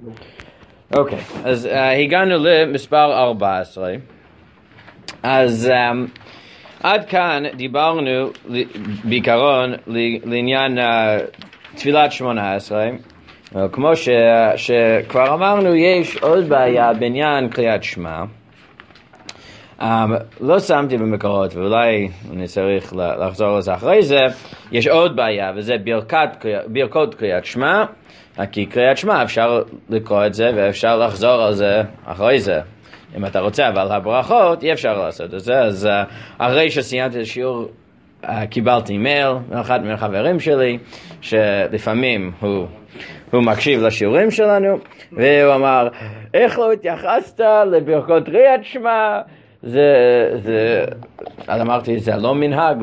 אוקיי, אז הגענו למספר 14. אז עד כאן דיברנו בעיקרון לעניין תפילת 18. כמו שכבר אמרנו, יש עוד בעיה בעניין קריאת שמע. לא שמתי במקורות, ואולי אני צריך לחזור לזה אחרי זה. יש עוד בעיה, וזה ברכות קריאת שמע. כי קריאת שמע אפשר לקרוא את זה ואפשר לחזור על זה אחרי זה אם אתה רוצה, אבל הברכות אי אפשר לעשות את זה. אז אחרי שסיימתי את השיעור קיבלתי מייל מאחד מהחברים שלי שלפעמים הוא מקשיב לשיעורים שלנו, והוא אמר, איך לא התייחסת לברכות קריאת שמע? אז אמרתי, זה לא מנהג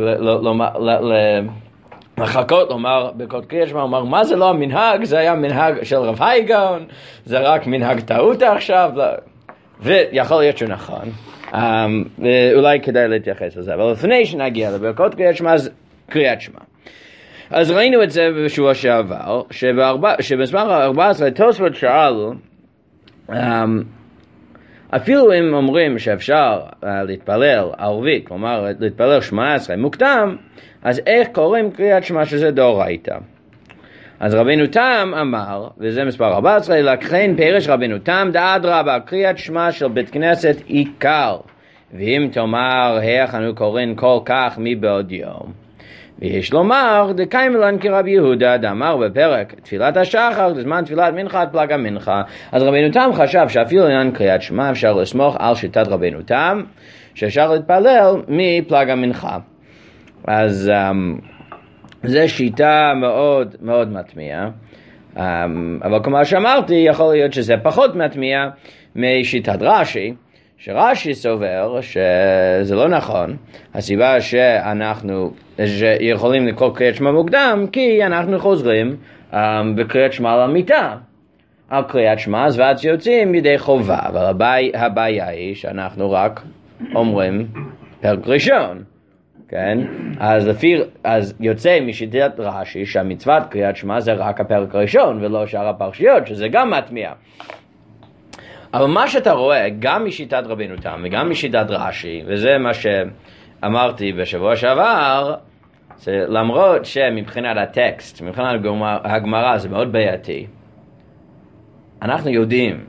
לחכות לומר ברכות קריאת שמע. הוא אמר, מה זה לא המנהג? זה היה מנהג של רב הייגאון, זה רק מנהג טעות עכשיו. ויכול להיות שנכון, אולי כדאי להתייחס לזה, אבל לפני שנגיע לברכות קריאת שמע, אז קריאת שמע. אז ראינו את זה בשבוע שעבר, שבמספר 14 תוספות שאלו, אפילו אם אומרים שאפשר להתפלל ערבית, כלומר להתפלל 18 מוקדם, אז איך קוראים קריאת שמע שזה דאורייתא? אז רבינו תם אמר, וזה מספר 14, לכן פירש רבינו תם דאדרבא, קריאת שמע של בית כנסת עיקר, ואם תאמר איך אנו קוראים כל כך מבעוד יום. ויש לומר, דקיימלן כרבי יהודה דאמר בפרק תפילת השחר, בזמן תפילת מנחה פלגה מנחה. אז רבינו תם חשב שאפילו עניין קריאת שמע אפשר לסמוך על שיטת רבינו תם, שאפשר להתפלל מפלגה מנחה. אז זו שיטה מאוד מאוד מטמיעה, אבל כמו שאמרתי, יכול להיות שזה פחות מטמיע משיטת רש"י, שרש"י סובר שזה לא נכון. הסיבה שאנחנו יכולים לקרוא קריאת שמע מוקדם, כי אנחנו חוזרים בקריאת שמע על המיטה, על קריאת שמע, ואז יוצאים ידי חובה. אבל הבעיה היא שאנחנו רק אומרים פרק ראשון, כן? אז יוצא משיטת רש"י שהמצוות קריאת שמע זה רק הפרק הראשון ולא שאר הפרשיות, שזה גם מטמיע. אבל מה שאתה רואה גם משיטת רבינו תם וגם משיטת רש"י, וזה מה שאמרתי בשבוע שעבר, זה למרות שמבחינת הטקסט, מבחינת הגמרא זה מאוד בעייתי, אנחנו יודעים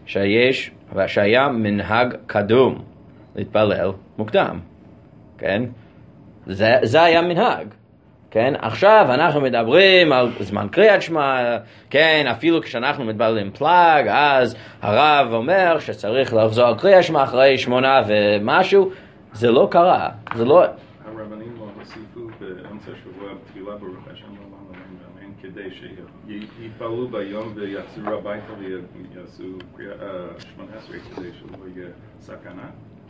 שהיה מנהג קדום להתפלל מוקדם, כן? זה היה מנהג, כן? עכשיו אנחנו מדברים על זמן קריאת שמע, כן? אפילו כשאנחנו מתפללים פלאג, אז הרב אומר שצריך לחזור על קריאת שמע אחרי 8 ומשהו. זה לא קרה, זה לא... הרבנים לא הוסיפו באמצע שבוע תפילה ברוך השם ואמן כדי שיתפללו ביום ויחזרו הביתה ויעשו 18 כדי שלא יהיה סכנה.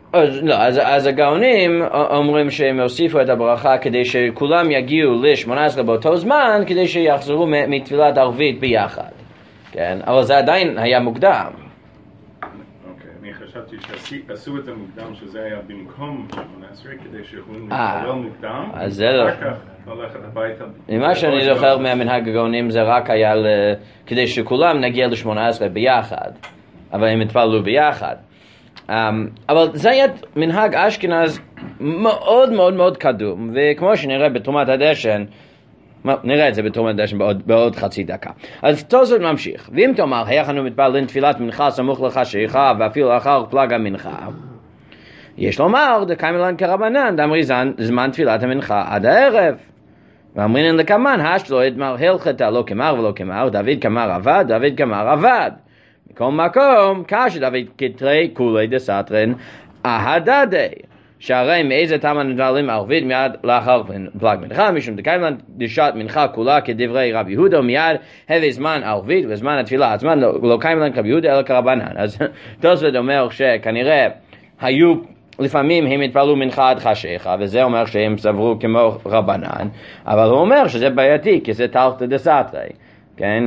אז הגאונים אומרים שהם הוסיפו את הברכה כדי שכולם יגיעו ל-18 באותו זמן, כדי שיחזרו מתפילת ערבית ביחד, כן? אבל זה עדיין היה מוקדם. אוקיי, אני חשבתי שעשו את המוקדם שזה היה במקום 18 כדי שיכולים להתפלל מוקדם, אחר כך ללכת הביתה. ממה שאני זוכר מהמנהג הגאונים זה רק היה כדי שכולם נגיע ל-18 ביחד, אבל הם התפללו ביחד. אבל זה היה מנהג אשכנז מאוד מאוד מאוד קדום, וכמו שנראה בתרומת הדשן, נראה את זה בתרומת הדשן בעוד חצי דקה. אז תוספות ממשיך, ואם תאמר איך אנו מתפללים תפילת מנחה סמוך לחשיכה ואפילו לאחר פלג המנחה, יש לומר דקיימלן כרבנן דאמרי זמן תפילת המנחה עד הערב, ואמרינן לקמן השלו אדמר הלכתה לא כמר ולא כמר, דוד כמר עבד, דוד כמר עבד. מכל מקום, כאשר דוד כתרי כולי דסתרן אהדדי, שהרי מאיזה טעם מתפללים ערבית מיד לאחר פלג מנחה, משום דקיימלן דשעת מנחה כולה כדברי רב יהודה, ומיד הביא זמן ערבית וזמן התפילה עצמן לא קיימלן כרב יהודה אלא כרבנן. אז תוספות אומר שכנראה היו לפעמים הם התפללו מנחה עד חשיכה, וזה אומר שהם סברו כמו רבנן, אבל הוא אומר שזה בעייתי כי זה תלתא דסתרי, כן?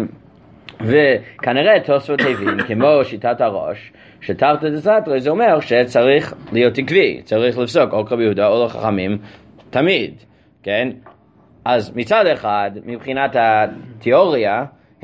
וכנראה תוספות הבין כמו שיטת הראש שתלתא דסתרי, זה אומר שצריך להיות עקבי, צריך לפסוק או כרבי יהודה או לחכמים תמיד, כן? אז מצד אחד מבחינת התיאוריה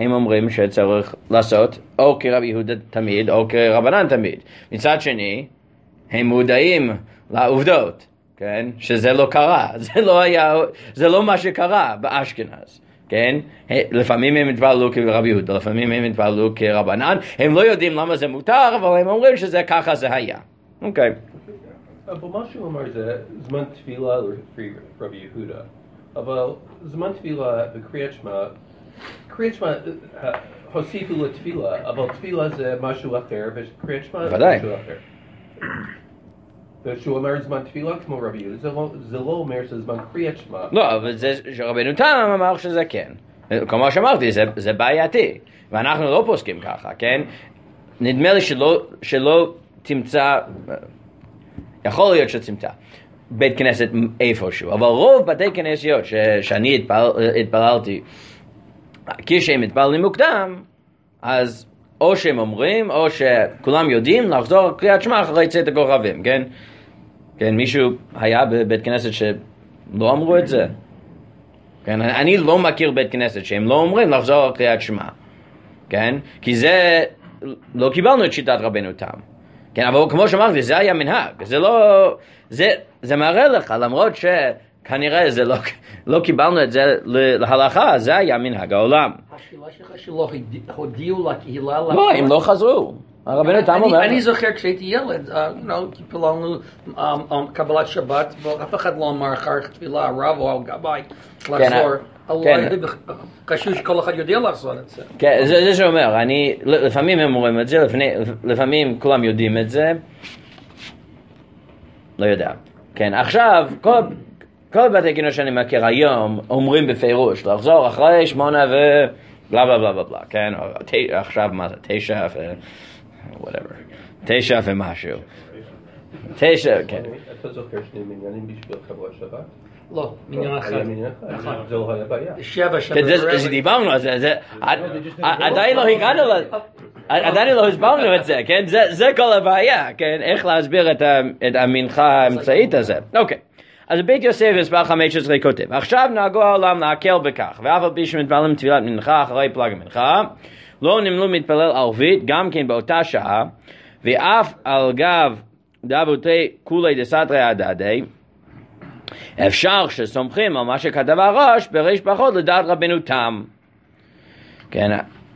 הם אומרים שצריך לעשות או כרבי יהודה תמיד או כרבנן תמיד. מצד שני, הם מודעים לעובדות, כן? שזה לא קרה, זה לא מה שקרה באשכנז, כן? לפעמים הם התפעלו כרבי יהודה, לפעמים הם התפעלו כרבנן, הם לא יודעים למה זה מותר, אבל הם אומרים שזה ככה זה היה. אוקיי. אבל מה שהוא אמר זה זמן תפילה לפי רבי יהודה, אבל זמן תפילה בקריאת שמע, הוסיפו לתפילה, אבל תפילה זה משהו אחר, וקריאת שמע זה משהו אחר. ושהוא אומר זמן תפילה כמו רבי יהודה, זה לא אומר שזה זמן קריאת שמע. לא, אבל זה שרבנו תם אמר שזה כן. כמו שאמרתי, זה בעייתי, ואנחנו לא פוסקים ככה, כן? נדמה לי שלא תמצא, יכול להיות שתמצא בית כנסת איפשהו, אבל רוב בתי כנסיות שאני התפללתי, כשהם מתפללים מוקדם, אז או שהם אומרים, או שכולם יודעים לחזור קריאת שמע אחרי צאת הכוכבים, כן? כן, מישהו היה בבית כנסת שלא אמרו את זה? כן, אני לא מכיר בית כנסת שהם לא אומרים לחזור קריאת שמע, כן? כי זה, לא קיבלנו את שיטת רבנו תם. כן, אבל כמו שאמרתי, זה היה מנהג, זה מראה לך, למרות שכנראה לא קיבלנו את זה להלכה, זה היה מנהג העולם. השאלה שלך שלא הודיעו לקהילה... לא, הם לא חזרו. הרבנו תם אומר... אני זוכר כשהייתי ילד, פיללנו קבלת שבת, ואף אחד לא אמר אחר תפילה, הרב או הגבאי, לחזור. חשוב שכל אחד יודע לעשות את זה. כן, זה שאומר, לפעמים הם אומרים את זה, לפעמים כולם יודעים את זה, לא יודע. כן, עכשיו, כל בתי כנסת שאני מכיר היום אומרים בפירוש, לחזור אחרי 8 ו... בלה בלה בלה בלה, כן? עכשיו מה זה? 9 ו... whatever. 9 ומשהו. 9, כן. אתה זוכר שני מניינים בשביל קבלת שבת? לא, מניין אחד. נכון. זה לא היה בעיה. 7 זה דיברנו על זה, עדיין לא הגענו עדיין לא הסברנו את זה, כן? זה כל הבעיה, כן? איך להסביר את המנחה האמצעית הזה. אוקיי. אז בית יוסף מספר 15 כותב, עכשיו נהגו העולם להקל בכך, ואף על פי שמתפללים תפילת מנחה אחרי פלג המנחה, לא נמלו מתפלל ערבית גם כן באותה שעה, ואף על גב דבותי כולי דסתרי הדדי, אפשר שסומכים על מה שכתב הראש בריש פחות לדעת רבנו תם. כן,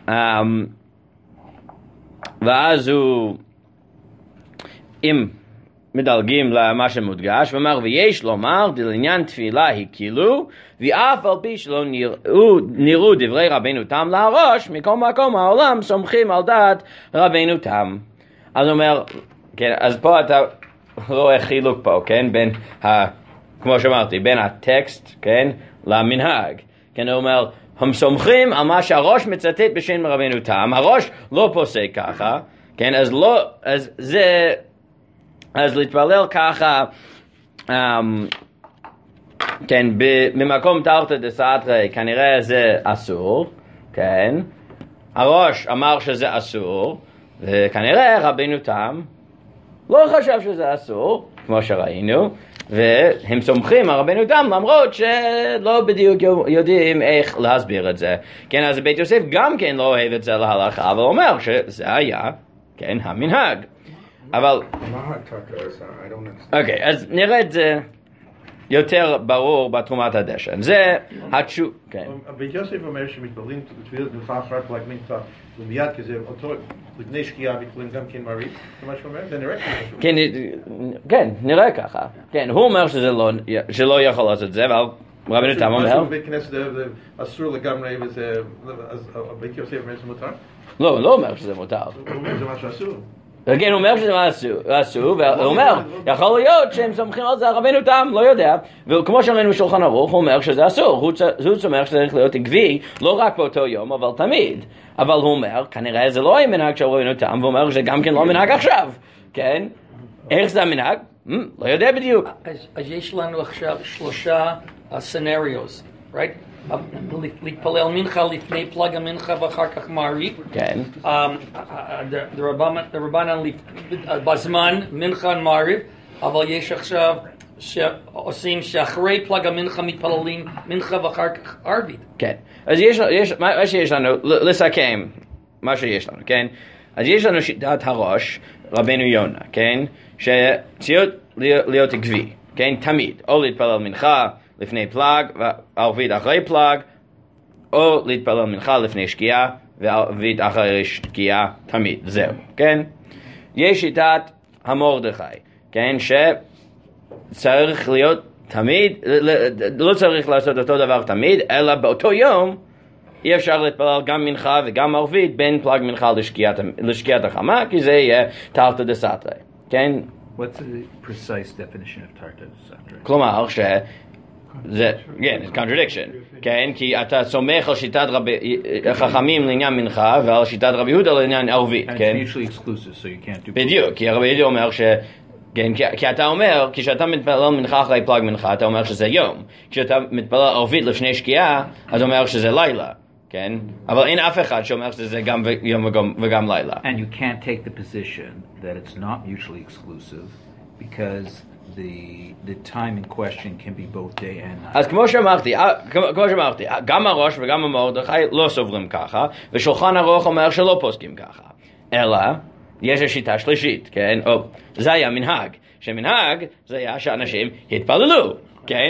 ואז הוא, אם מדלגים למה שמודגש, ואומר, ויש לומר, לעניין תפילה הקילו, ואף על פי שלא נראו דברי רבנו תם להראש, מכל מקום העולם סומכים על דעת רבנו תם. אז הוא אומר, כן, אז פה אתה רואה חילוק פה, כן, בין כמו שאמרתי, בין הטקסט, כן, למנהג. כן, הוא אומר, הם סומכים על מה שהראש מצטט בשם רבנו תם, הראש לא פוסק ככה, כן, אז להתפלל ככה, כן, במקום תרתי דסתרי, כנראה זה אסור, כן, הראש אמר שזה אסור, וכנראה רבנו תם לא חשב שזה אסור, כמו שראינו, והם סומכים על רבנו תם, למרות שלא בדיוק יודעים איך להסביר את זה. כן, אז בית יוסף גם כן לא אוהב את זה להלכה, אבל אומר שזה היה, כן, המנהג. אבל... אוקיי, אז נראה את זה יותר ברור בתרומת הדשן. זה התשוב... כן. בית יוסף אומר שמתפללים תפילת מנחה אחר פלג מנחה ומיד כזה אותו לפני שקיעה מתפללים גם כן מעריב, זה מה שאומר? זה נראה ככה. כן, נראה ככה. כן, הוא אומר שלא יכול לעשות את זה, אבל רבנו תם אומר... משהו בבית כנסת אסור לגמרי וזה... אז בית יוסף אומר שזה מותר? לא, לא אומר שזה מותר. הוא אומר שזה משהו אסור. כן, הוא אומר שזה אסור, והוא אומר, יכול להיות שהם סומכים על זה, רבנו תם, לא יודע, וכמו שאמרנו בשולחן ערוך, הוא אומר שזה אסור, הוא אומר שצריך להיות עקבי, לא רק באותו יום, אבל תמיד, אבל הוא אומר, כנראה זה לא היה מנהג של רבנו תם, והוא אומר שגם כן לא מנהג עכשיו, כן? איך זה המנהג? לא יודע בדיוק. אז יש לנו עכשיו 3 סנריוס, right? להתפלל מנחה לפני פלג המנחה ואחר כך מעריב. כן. הרבנן בזמן מנחה מעריב, אבל יש עכשיו שעושים שאחרי פלג המנחה מתפללים מנחה ואחר כך ערבית. כן, אז מה שיש לנו, לסכם מה שיש לנו, כן? אז יש לנו שיטת הראש, רבנו יונה, כן? שצריך להיות עקבי, כן? תמיד, או להתפלל מנחה לפני פלג וערבית אחרי פלג, או להתפלל מנחה לפני שקיעה וערבית אחרי שקיעה תמיד, זהו, כן? יש שיטת המרדכי, כן? שצריך להיות תמיד, לא צריך לעשות אותו דבר תמיד, אלא באותו יום אי אפשר להתפלל גם מנחה וגם ערבית בין פלג מנחה לשקיעת החמה, כי זה יהיה תרתי דסתרי, כן? What's the precise definition of תרתי דסתרי? כלומר, זה, כן, זה contradiction, כן? כי אתה סומך על שיטת חכמים לעניין מנחה ועל שיטת רבי יהודה לעניין ערבית, כן? And it's mutually exclusive, so you can't do both. בדיוק, כי רבי יהודה אומר כן, כי אתה אומר, כשאתה מתפלל מנחה אחרי פלג מנחה, אתה אומר שזה יום. כשאתה מתפלל ערבית לפני שקיעה, אז אומר שזה לילה, כן? אבל אין אף אחד שאומר שזה גם יום וגם לילה. And you can't take the position that it's not mutually exclusive, because the time in question can be both day and night. אז כמו שאמרתי, גם הראש וגם המרדכי לא סוברים ככה, ושולחן ערוך אומר שלא פוסקים ככה. אלא, יש השיטה שלישית, כן? זה היה מנהג. שמנהג זה היה שאנשים התפללו, כן?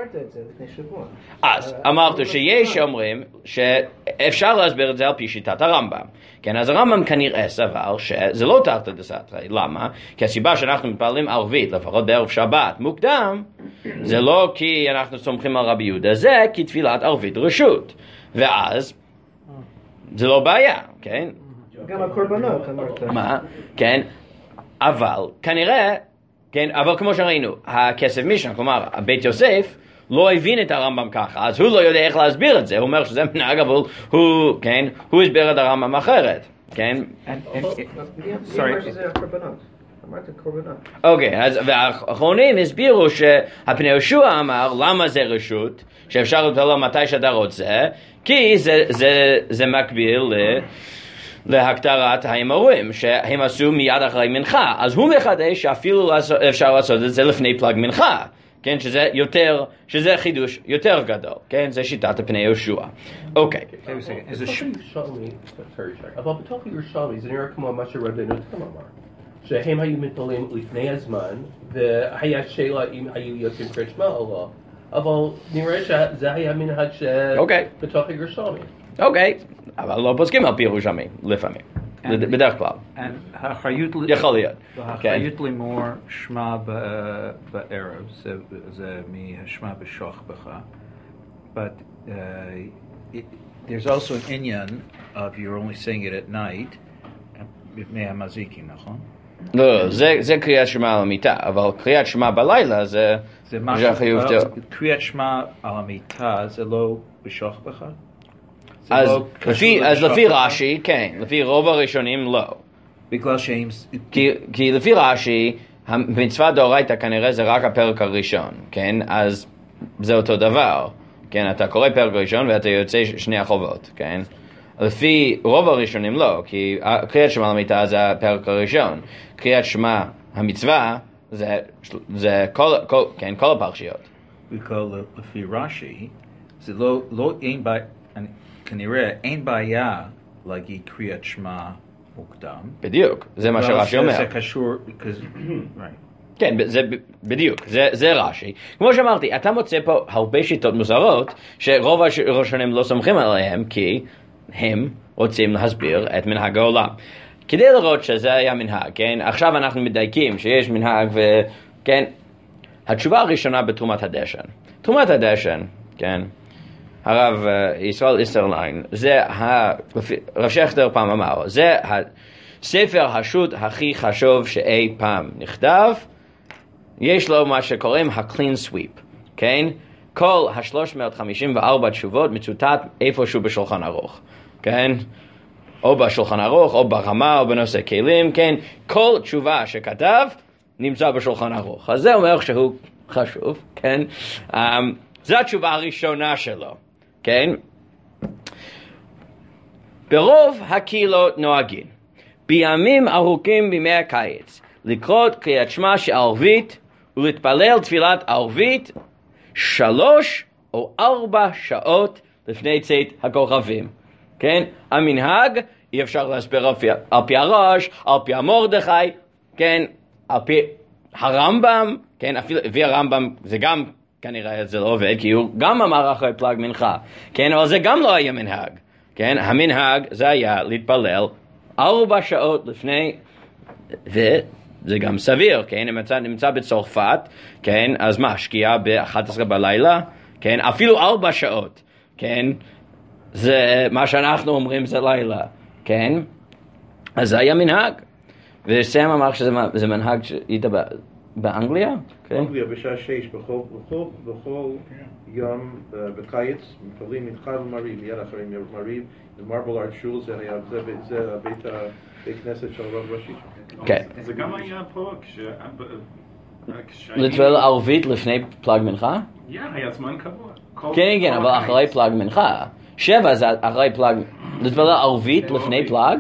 אז אמרתי שיש אומרים שאפשר להסביר את זה על פי שיטת הרמב"ם. כן, אז הרמב"ם כנראה סבר שזה לא תרתי דסתרי. למה? כי הסיבה שאנחנו מתפללים ערבית, לפחות בערב שבת מוקדם, זה לא כי אנחנו סומכים על רבי יהודה, זה כי תפילת ערבית רשות. ואז זה לא בעיה, כן? גם הקורבנות, אמרת. מה? כן, אבל כנראה, כן, אבל כמו שראינו, הכסף משנה, כלומר, בית יוסף, לא הבין את הרמב"ם ככה, אז הוא לא יודע איך להסביר את זה, הוא אומר שזה מנהג, אבל הוא, כן, הוא הסביר את הרמב"ם אחרת, כן? אוקיי, אז והאחרונים הסבירו שהפני יהושע אמר, למה זה רשות, שאפשר להתפלל מתי שאתה רוצה, כי זה מקביל להקטרת האמורים שהם עשו מיד אחרי מנחה, אז הוא מחדש שאפילו אפשר לעשות את זה לפני פלג מנחה, כן, שזה חידוש יותר גדול, כן, זה שיטת הפני יהושע. אוקיי. אבל בתוך ירושלמי זה נראה כמו מה שרבנו תם אמר, שהם היו מתפללים לפני הזמן והיה שאלה אם היו יוצאים קריאת שמע או לא, אבל נראה שזה היה מנהג שבתוך ירושלמי. אוקיי, אבל לא פוסקים על פי ירושלמי, לפעמים, בדרך כלל. יכול להיות. האחריות לימור שמע בערב, זה מהשמע בשוח בך. But there's also an inyan of you're only saying it at night, מהמזיקים, נכון? לא, זה קריאת שמע על המיטה, אבל קריאת שמע בלילה זה חיוב טוב. קריאת שמע על המיטה זה לא בשוח בך? אז לפי רש"י, כן, לפי רוב הראשונים לא. בגלל שהם... כי לפי רש"י, המצווה דאורייתא כנראה זה רק הפרק הראשון, כן? אז זה אותו דבר, כן? אתה קורא פרק ראשון ואתה יוצא שני החובות, כן? לפי רוב הראשונים לא, כי קריאת שמע למיטה זה הפרק הראשון. קריאת שמע המצווה זה כל הפרשיות. בגלל לפי רש"י, זה לא אין בעיה, כנראה אין בעיה להגיד קריאת שמע מוקדם. בדיוק, זה מה שרש"י אומר. זה קשור, כן, זה בדיוק, זה רש"י. כמו שאמרתי, אתה מוצא פה הרבה שיטות מוזרות שרוב הראשונים לא סומכים עליהם, כי הם רוצים להסביר את מנהג העולם. כדי לראות שזה היה מנהג, כן? עכשיו אנחנו מדייקים שיש מנהג וכן, התשובה הראשונה בתרומת הדשן. תרומת הדשן, כן? הרב ישראל איסרליין, זה רב שכטר פעם אמר, זה הספר השו"ת הכי חשוב שאי פעם נכתב, יש לו מה שקוראים ה-clean sweep, כן? כל ה-354 תשובות מצוטט איפשהו בשולחן ערוך, כן? או בשולחן ערוך, או ברמה, או בנושא כלים, כן? כל תשובה שכתב נמצא בשולחן ערוך. אז זה אומר שהוא חשוב, כן? זו התשובה הראשונה שלו, כן? ברוב הקהילות נוהגים, בימים ארוכים בימי הקיץ, לקרוא קריאת שמע של ערבית ולהתפלל תפילת ערבית 3 או 4 שעות לפני צאת הכוכבים. כן? המנהג, אי אפשר להסביר על פי הראש, על פי המרדכי, כן? על פי הרמב"ם, כן? אפילו לפי הרמב"ם זה גם כנראה זה לא עובד, כי הוא גם אמר אחרי פלג מנחה, כן? אבל זה גם לא היה מנהג, כן? המנהג זה היה להתפלל 4 שעות לפני, וזה גם סביר, כן? אם אתה נמצא בצרפת, כן? אז מה, שקיעה ב-11 בלילה, כן? אפילו 4 שעות, כן? זה מה שאנחנו אומרים זה לילה, כן? אז זה היה מנהג, וסם אמר שזה מנהג שהיית באנגליה? באנגליה בשעה 6 בכל יום בקיץ, מתפללים מנחה ומעריב, מיד אחרי מעריב, במרבל ארט שול, זה בית כנסת של הרב ראשי. כן. זה גם היה פה להתפלל ערבית לפני פלג מנחה? היה זמן קבוע. כן, אבל אחרי פלג מנחה. 7 זה אחרי פלג, להתפלל ערבית לפני פלג?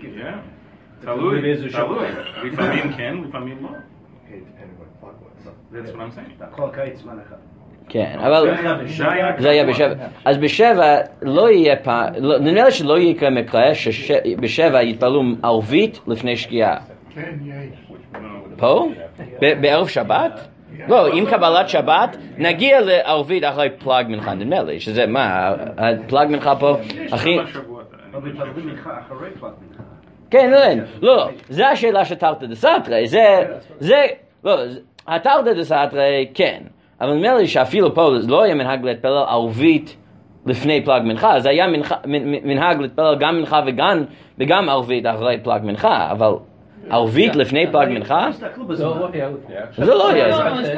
תלוי, לפעמים כן, לפעמים לא. That's what I'm saying. כל קיץ זמן אחד. כן, אבל זה היה ב7. אז ב7 לא יהיה פעם, נראה לי שלא יקרה מקרה שב7 יתפללו ערבית לפני שקיעה. כן, יש. פה? בערב שבת? לא, עם קבלת שבת נגיע לערבית אחרי פלג מנחה, נראה לי שזה מה, הפלג מנחה פה הכי... אבל מתפללים מנחה אחרי פלג מנחה. כן, לא, זה השאלה של תרתי דסתרי, זה, לא, התרתי דסתרי כן, אבל נראה לי שאפילו פה לא היה מנהג להתפלל ערבית לפני פלג מנחה, זה היה מנהג להתפלל גם מנחה וגם ערבית אחרי פלג מנחה, אבל ערבית לפני פלג מנחה? זה לא היה.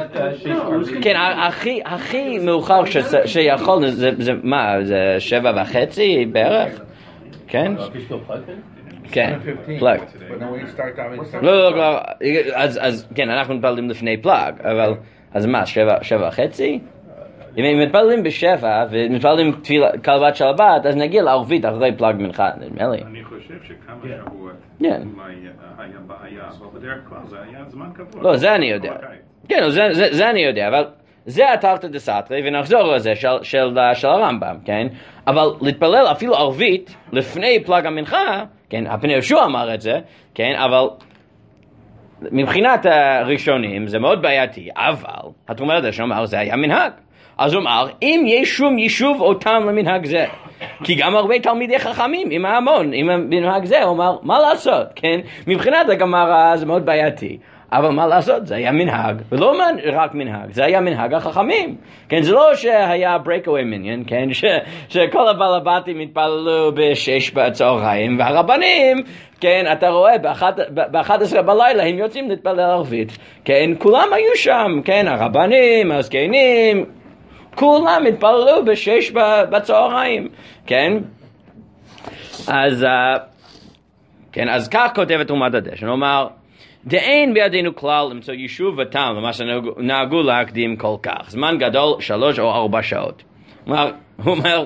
כן, הכי מאוחר שיכול, זה מה, זה 7:30 בערך? כן? כן, פלאג. לא, אז כן, אנחנו מתפללים לפני פלאג, אבל, אז מה, 7:30? אם מתפללים ב7 ומתפללים קלבת שלבת, אז נגיע לערבית אחרי פלאג מנחה, נדמה לי. אני חושב שכמה שבועות כן. היה בעיה, אבל בדרך כלל זה היה זמן קבוע. לא, זה אני יודע. כן, זה אני יודע, אבל זה התרתי דסתרי, ונחזור לזה של הרמב"ם, כן? אבל להתפלל אפילו ערבית לפני פלאג המנחה, כן, הפני יהושע אמר את זה, כן, אבל מבחינת הראשונים זה מאוד בעייתי, אבל התרומה לדש אמר זה היה מנהג. אז הוא אמר, אם יש שום יישוב אותם למנהג זה, כי גם הרבה תלמידי חכמים עם ההמון, עם המנהג זה, הוא אמר, מה לעשות, כן? מבחינת הגמרא זה מאוד בעייתי, אבל מה לעשות, זה היה מנהג, ולא רק מנהג, זה היה מנהג החכמים, כן? זה לא שהיה breakaway minion, כן? שכל הבעלבתים התפללו ב6 בצהריים, והרבנים, כן, אתה רואה, ב11 בלילה הם יוצאים להתפלל ערבית, כן? כולם היו שם, כן? הרבנים, הזקנים, כולם התפללו ב6 בצהריים, כן? אז, כן, אז כך כותבת תרומת הדשן, הוא אומר, דאין בידינו כלל למצוא יישוב וטעם למה שנהגו להקדים כל כך, זמן גדול 3 או 4 שעות. הוא אומר,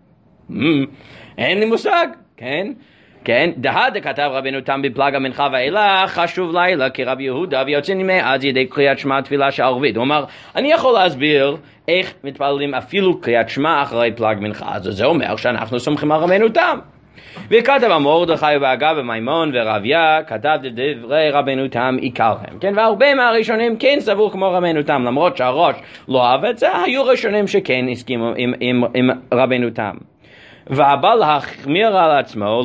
אין לי מושג, כן? כן, דהדה כתב רבינו תם בפלג המנחה ואילך חשוב לילה כי רבי יהודה ויוצא מאז ידי קריאת שמע תפילה שערבית. הוא אמר, אני יכול להסביר איך מתפללים אפילו קריאת שמע אחרי פלג מנחה, אז זה אומר שאנחנו סומכים על רבינו תם. וכתב מרדכי והגה ומימון ורביה, כתב דברי רבינו תם עיקרהם, כן, והרבה מהראשונים כן סבור כמו רבינו תם, למרות שהראש לא אהב את זה, היו ראשונים שכן הסכימו עם רבינו תם. והבא להחמיר על עצמו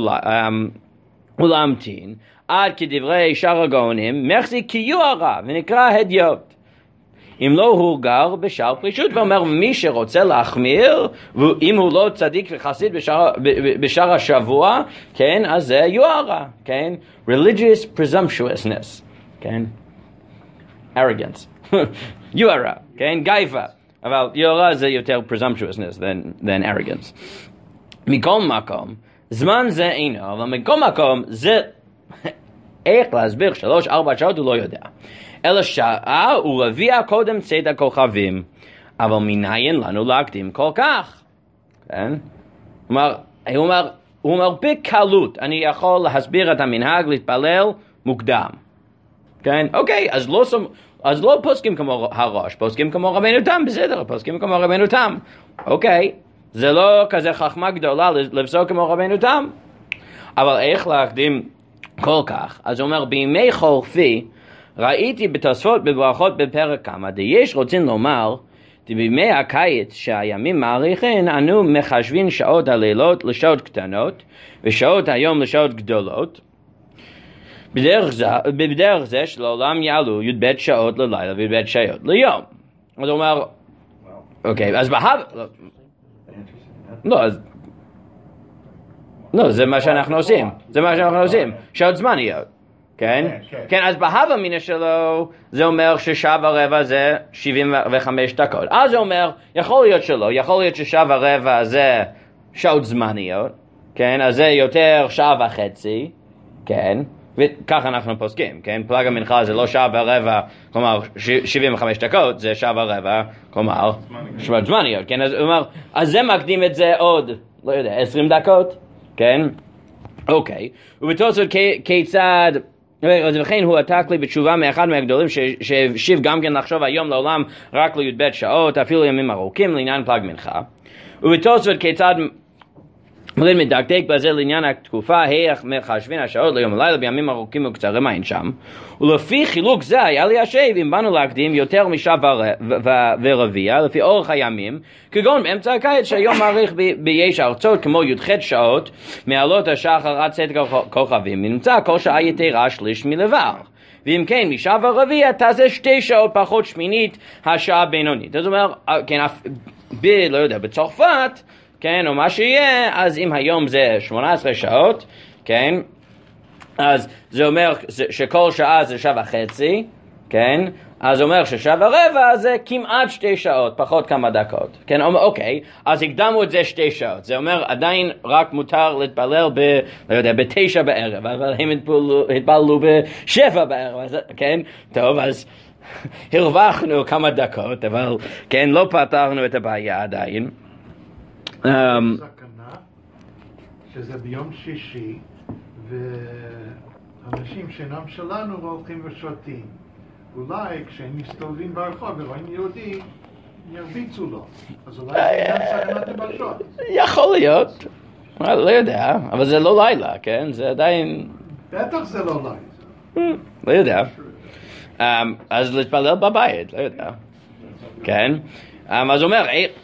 ולהמתין עד כדברי שאר הגאונים מחזיק קיוערה ונקרא הדיוט, אם לא הוא גר בשאר פרישות, ואומר מי שרוצה להחמיר ואם הוא לא צדיק וחסיד בשאר השבוע, כן, אז זה יוערה, כן, religious presumptuousness, כן, arrogance, יוערה, כן, גייבה, אבל יוערה זה יותר presumptuousness than arrogance. מכל מקום, זמן זה אינו, אבל מכל מקום זה איך להסביר 3-4 שעות הוא לא יודע. אלא שעה ורביע קודם צאת הכוכבים, אבל מניין לנו להקדים כל כך. כן? הוא אומר בקלות, אני יכול להסביר את המנהג להתפלל מוקדם. כן? אוקיי, אז אז לא פוסקים כמו הראש, פוסקים כמו רבנו תם, בסדר, פוסקים כמו רבנו תם. אוקיי, זה לא כזה חכמה גדולה לפסוק כמו רבנו תם. אבל איך להקדים כל כך? אז הוא אומר, בימי חורפי, ראיתי בתוספות בברכות בפרק כמה, יש רוצים לומר, בימי הקיץ שהימים מאריכים, אנו מחשבים שעות הלילות לשעות קטנות, ושעות היום לשעות גדולות, בדרך זה שלעולם יעלו י"ב שעות ללילה וי"ב שעות ליום. אז הוא אומר, אוקיי, אז לא, זה מה שאנחנו עושים, שעות זמניות, כן? כן, אז בהווה אמינא שלו, זה אומר ששעה ורבע זה 75 דקות. אז זה אומר, יכול להיות שלא, יכול להיות ששעה ורבע זה שעות זמניות, כן? אז זה יותר שעה וחצי, כן? וככה אנחנו פוסקים, כן? פלג המנחה זה לא שעה ורבע, כלומר 75 דקות, זה שעה ורבע, כלומר שעות זמניות, כן? אז הוא אומר, אז זה מקדים את זה עוד, לא יודע, 20 דקות, כן? אוקיי. ובתוספות כיצד, וכן הוא עתק לי בתשובה מאחד מהגדולים שהשיב גם כן לחשוב היום לעולם רק לי"ב שעות, אפילו ימים ארוכים לעניין פלג מנחה. ובתוספות כיצד מדקדק בזה לעניין התקופה, איך מחשבים השעות ליום ולילה בימים ארוכים וקצרים אין שם. ולפי חילוק זה היה לי השב, אם באנו להקדים יותר משעה ורביע, לפי אורך הימים, כגון באמצע הקיץ שהיום מעריך ביש ארצות כמו י"ח שעות, מעלות השחר עד צאת כוכבים, נמצא כל שעה יתרה שליש מלבר. ואם כן, משעה ורביע תעשה 2 שעות פחות שמינית השעה בינונית. זאת אומרת, כן, לא יודע, בצרפת, כן, או מה שיהיה, אז אם היום זה 18 שעות, כן, אז זה אומר שכל שעה זה שעה וחצי, כן, אז זה אומר ששעה ורבע זה כמעט 2 שעות, פחות כמה דקות, כן, אוקיי, אז הקדמו את זה 2 שעות, זה אומר עדיין רק מותר להתפלל לא יודע, 9 בערב, אבל הם התפללו 7 בערב, אז, כן, טוב, אז הרווחנו כמה דקות, אבל כן, לא פתרנו את הבעיה עדיין. סכנה שזה ביום שישי ואנשים שאינם שלנו הולכים ושותים, אולי כשהם מסתובבים ברחוב ורואים יהודי ירביצו לו, אז אולי זה עניין סכנת נפשות. יכול להיות, לא יודע, אבל זה לא לילה, כן? זה עדיין... בטח זה לא לילה. לא יודע. אז להתפלל בבית, לא יודע. כן? אז הוא אומר,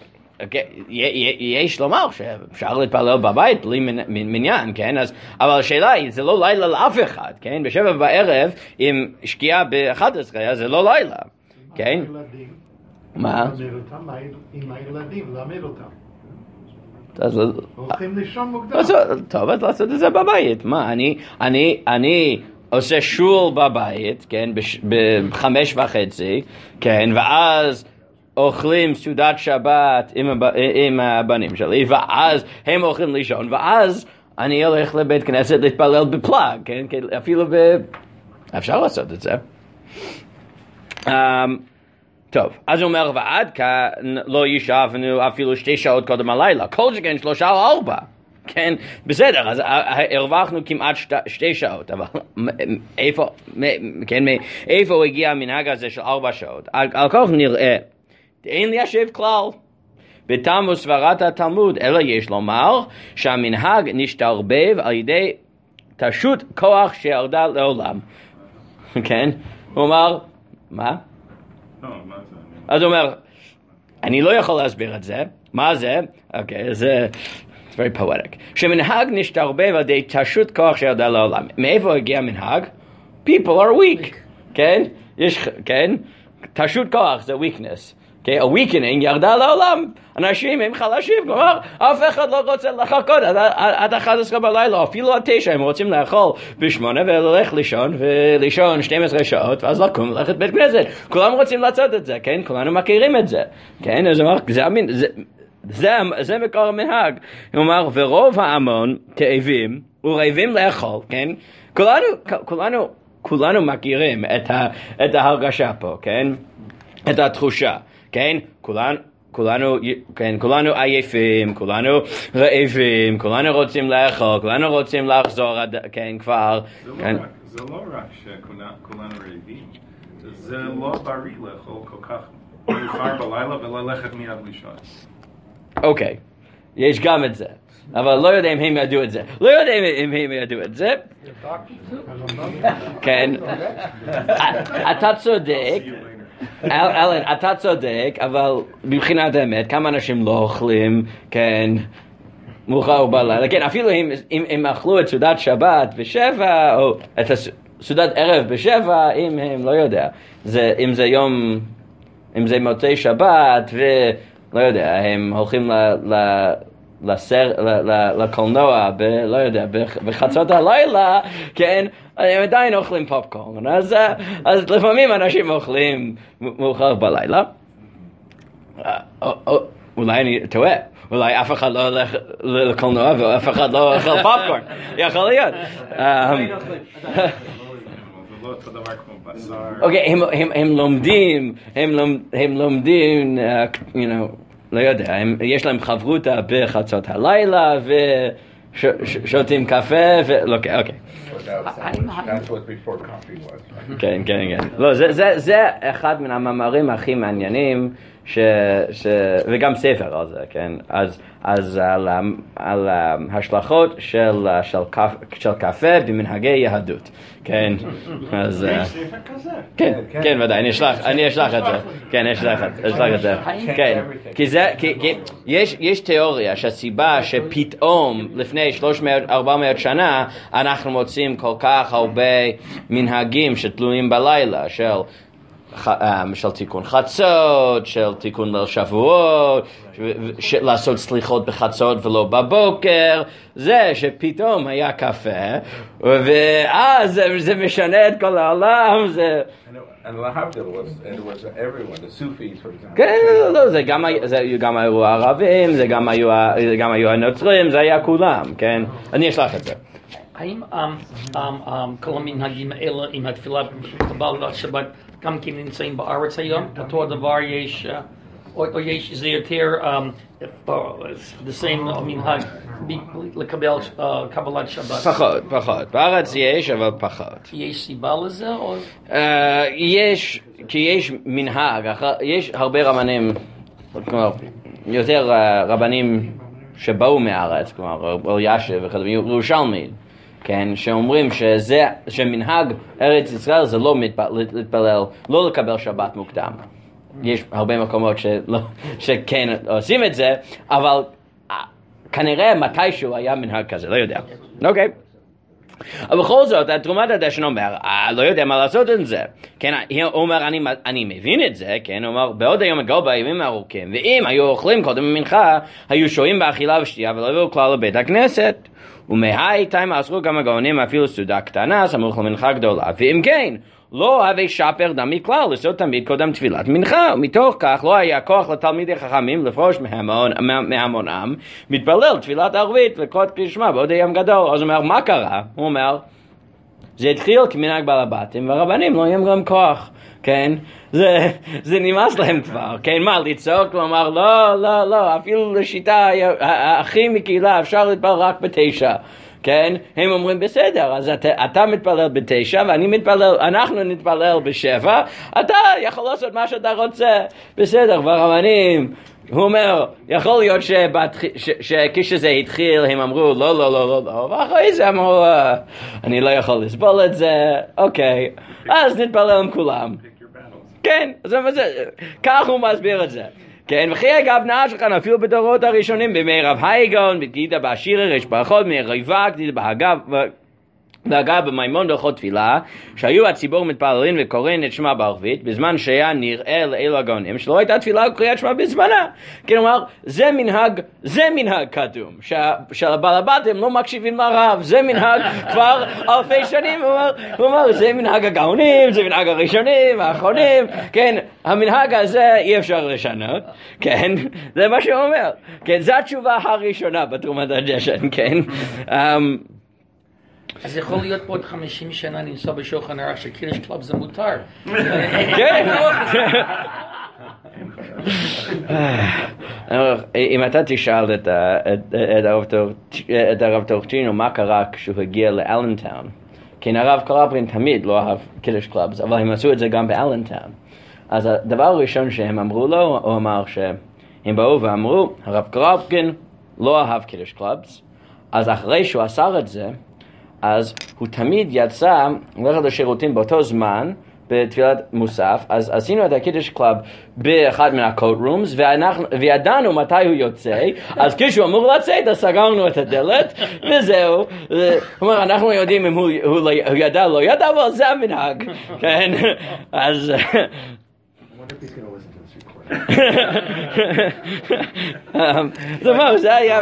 יש לומר שאפשר להתפלל בבית בלי מניין, כן? אבל השאלה היא, זה לא לילה לאף אחד, כן? ב7 בערב, עם שקיעה ב11, אז זה לא לילה, כן? מה? עם הילדים, למד אותם. הולכים לישון מוקדם. טוב, אז לעשות את זה בבית. מה, אני עושה שול בבית, כן? ב5:30, כן? ואז אוכלים סעודת שבת עם הבנים שלי, ואז הם הולכים לישון, ואז אני הולך לבית כנסת להתפלל בפלאג, כן? אפילו אפשר לעשות את זה. טוב, אז הוא אומר, ועד כאן לא ישבנו אפילו 2 שעות קודם הלילה, כל שכן 3 או 4, כן? בסדר, אז הרווחנו כמעט 2 שעות, אבל איפה הגיע המנהג הזה של 4 שעות? על כך נראה, אין ליישב כלל בתלמוד סברת התלמוד, אלא יש לומר שהמנהג נשתרבב על ידי תשות כוח שירדה לעולם. כן? הוא אומר, מה? אז הוא אומר, אני לא יכול להסביר את זה. מה זה? אוקיי, זה it's very poetic. שמנהג נשתרבב על ידי תשות כוח שירדה לעולם. מאיפה הגיע המנהג? People are weak. כן? כן? תשות כוח זה weakness. Okay, ה-weakening ירדה לעולם, אנשים הם חלשים, כלומר, אף אחד לא רוצה לחכות עד 11 בלילה, אפילו עד 9, הם רוצים לאכול ב8 וללך לישון 12 שעות, ואז לקום וללכת בית כנסת, כולם רוצים לעשות את זה, כן? כולנו מכירים את זה, כן? אז הוא אומר, זה מקור המנהג, הוא אומר, ורוב ההמון תאבים ורעבים לאכול, כן? כולנו מכירים את ההרגשה פה, כן? את התחושה. כן, כולנו עייפים, כולנו רעבים, כולנו רוצים לאכול, כולנו רוצים לחזור, כן, כבר. זה לא רק שכולנו רעבים, זה לא בריא לאכול כל כך מאוחר בלילה וללכת מיד לישון. אוקיי, יש גם את זה, אבל לא יודע אם הם ידעו את זה. לא יודע אם הם ידעו את זה. כן, אתה צודק, אלן, אתה צודק, אבל מבחינת האמת, כמה אנשים לא אוכלים, כן, מאוחר בלילה, כן, אפילו אם הם אכלו את סעודת שבת בשבע, או את סעודת ערב בשבע, אם הם לא יודע, אם זה יום, אם זה מוצאי שבת, ולא יודע, הם הולכים לקולנוע, לא יודע, בחצות הלילה, כן, הם עדיין אוכלים פופקורן, אז לפעמים אנשים אוכלים מאוחר בלילה, אולי אני טועה, אולי אף אחד לא הולך לקולנוע ואף אחד לא אוכל פופקורן, יכול להיות. אוקיי, הם לומדים, לא יודע, יש להם חברותה בחצות הלילה ושותים קפה אוקיי. That's what before coffee was. כן. לא, זה אחד מן המאמרים הכי מעניינים, וגם ספר על זה, כן? אז על ההשלכות של קפה במנהגי יהדות, כן? אז ספר כזה? כן, ודאי, אני אשלח את זה. כן, אשלח את זה. כן, כי יש תיאוריה שהסיבה שפתאום לפני 300-400 שנה אנחנו מוצאים כל כך הרבה מנהגים שתלויים בלילה, של תיקון חצות, של תיקון ליל שבועות, לעשות סליחות בחצות ולא בבוקר, זה שפתאום היה קפה, ואז זה משנה את כל העולם, זה... And Lahavdil was everyone, the Sufis, for example. כן, לא, זה גם היו הערבים, זה גם היו הנוצרים, זה היה כולם, כן? אני אשלח את זה. האם כל המנהגים האלה עם התפילה בקבלת שבת גם כן נמצאים בארץ היום? אותו הדבר יש, או יש זה יותר the same מנהג לקבל קבלת שבת? פחות. בארץ יש, אבל פחות. יש סיבה לזה? כי יש מנהג, יש הרבה רבנים, כלומר, יותר רבנים שבאו מהארץ, כלומר, אלישיב וכדומה, ירושלמי, כן, שאומרים שמנהג ארץ ישראל זה לא להתפלל, לא לקבל שבת מוקדם. יש הרבה מקומות שכן עושים את זה, אבל כנראה מתישהו היה מנהג כזה, לא יודע. אוקיי. אבל בכל זאת, תרומת הדשן אומר, לא יודע מה לעשות עם זה. כן, הוא אומר, אני מבין את זה, כן, הוא אומר, בעוד היום הגול בימים הארוכים, ואם היו אוכלים קודם ממנחה, היו שוהים באכילה ושתייה, ולא הביאו כלל לבית הכנסת. ומהי תימה אסרו גם הגאונים אפילו סעודה קטנה, סמוך למנחה גדולה. ואם כן, לא הווה שפר דמי כלל, לעשות תמיד קודם תפילת מנחה, ומתוך כך לא היה כוח לתלמידי חכמים לפרוש מהמונם, מתפלל תפילת ערבית וקרוא קריאת שמע בעוד היום גדול. אז הוא אומר, מה קרה? הוא אומר, זה התחיל כמנהג בעל הבתים, והרבנים לא יהיה גם כוח, כן? זה נמאס להם כבר, כן? מה, לצעוק? הוא אמר, לא, אפילו לשיטה הכי מקהילה אפשר להתפלל רק ב9, כן? הם אומרים בסדר, אז אתה מתפלל ב9 אנחנו נתפלל ב7, אתה יכול לעשות מה שאתה רוצה, בסדר, והרבנים, הוא אומר, יכול להיות שכשזה התחיל הם אמרו לא, ואחרי זה אמרו, אני לא יכול לסבול את זה, אוקיי, אז נתפלל עם כולם. כן, כך הוא מסביר את זה. כן, וכי אגב נאה שלך אפילו בדורות הראשונים, בימי רב הייגון, בגידה באשירי, רש ברכות, מריבה, גדידה באגב, ואגב במימון דרכות תפילה, שהיו הציבור מתפללים וקוראים את שמה בערבית, בזמן שהיה נראה לאלו הגאונים, שלא הייתה תפילה וקריאת שמה בזמנה. כלומר, זה מנהג קדום, שהבעל הבתים לא מקשיבים לרב, זה מנהג כבר אלפי שנים, הוא אומר, זה מנהג הגאונים, זה מנהג הראשונים, האחרונים, כן, המנהג הזה אי אפשר לשנות, כן, זה מה שהוא אומר, כן, זו התשובה הראשונה בתרומת הדשן, כן, אז יכול להיות פה עוד 50 שנה לנסוע בשולחן ערוך שקידוש קלאב זה מותר. כן. אם אתה תשאל את הרב טורצ'ינו מה קרה כשהוא הגיע לאלנטאון, כן הרב קלפרין תמיד לא אהב קידוש קלאבס, אבל הם עשו את זה גם באלנטאון. אז הדבר הראשון שהם אמרו לו, הוא אמר שהם באו ואמרו, הרב קלפרין לא אהב קידוש קלאבס, אז אחרי שהוא אסר את זה, אז הוא תמיד יצא ללכת לשירותים באותו זמן, בתפילת מוסף, אז עשינו את הקידוש קלאב באחד מן הקוט רומס, וידענו מתי הוא יוצא, אז כשהוא אמור לצאת, אז סגרנו את הדלת, וזהו. הוא אומר, אנחנו יודעים אם הוא ידע או לא ידע, אבל זה המנהג, כן? אז... זה מה, זה היה...